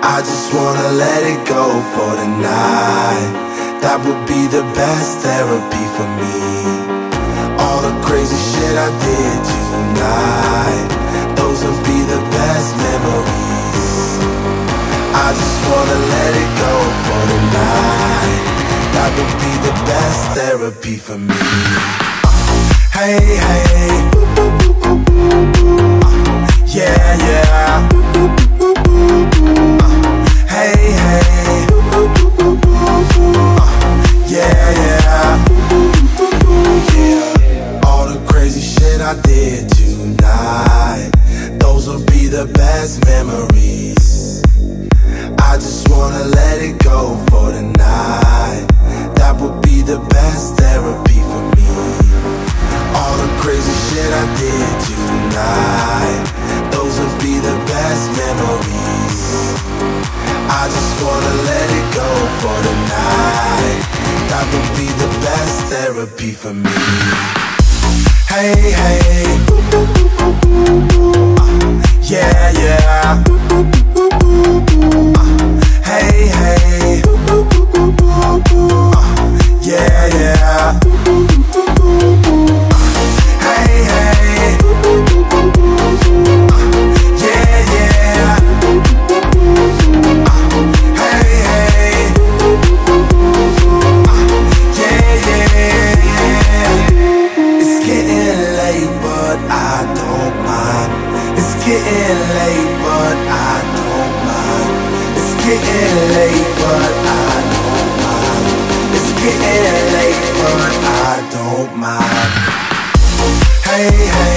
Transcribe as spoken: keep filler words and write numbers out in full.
I just wanna let it go for the night. That would be the best therapy for me. All the crazy shit I did tonight, those would be the best memories. I just wanna let it go for the night. That would be the best therapy for me. Hey, hey, yeah, yeah. Hey, hey, yeah, yeah. Yeah. All the crazy shit I did tonight, those will be the best memories. I just wanna let it go for the night. That would be the best therapy for me. All the crazy shit I did tonight, those will be the best memories. I just wanna let it go for the night. That would be the best therapy for me. Hey, hey, uh, yeah, yeah. Uh, hey, hey, uh, yeah, yeah. Hey, hey, uh, yeah, yeah. Hey, hey, uh, yeah, yeah. It's getting late, but I don't mind. It's getting late, but I don't mind. It's getting late, but I don't mind. It's getting late, but I don't mind. Hey, hey.